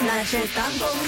наче танком.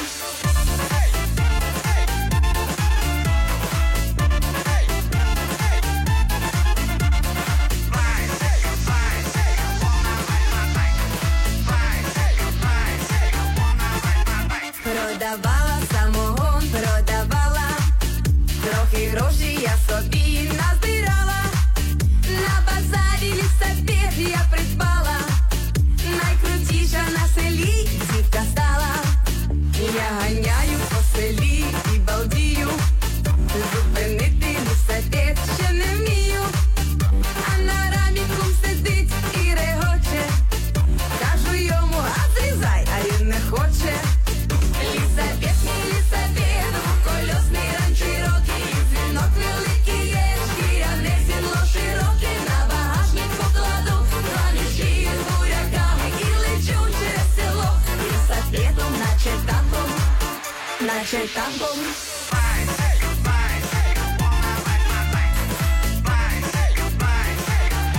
Продавала самогон, продавала, трохи грошей я собі назбирала. На базарі лісапед я придбала, найкрутіша на селі дівка стала. Я ганяю по селі і балдію, зупинити лісапед ще не вмію. А на рамі кум сидить і регоче, кажу йому, а зрізай, а він не хоче. Лісапед, мій лісапед, двокольосний ран широкий, дзвінок великий є, шкіряне сідло широке, на багажник покладу, планіші з буряками і лечу через село. Лісапедом, наче танком, наче танком.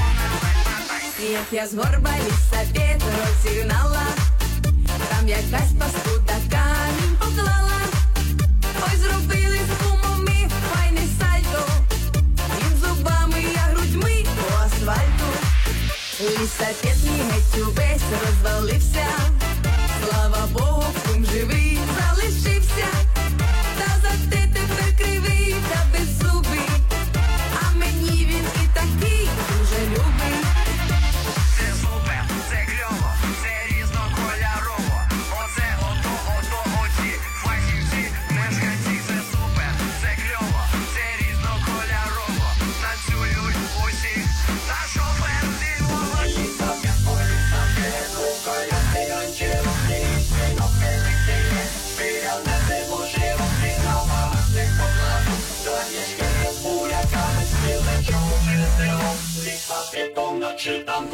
Як я з горба лісапед розігнала, там якась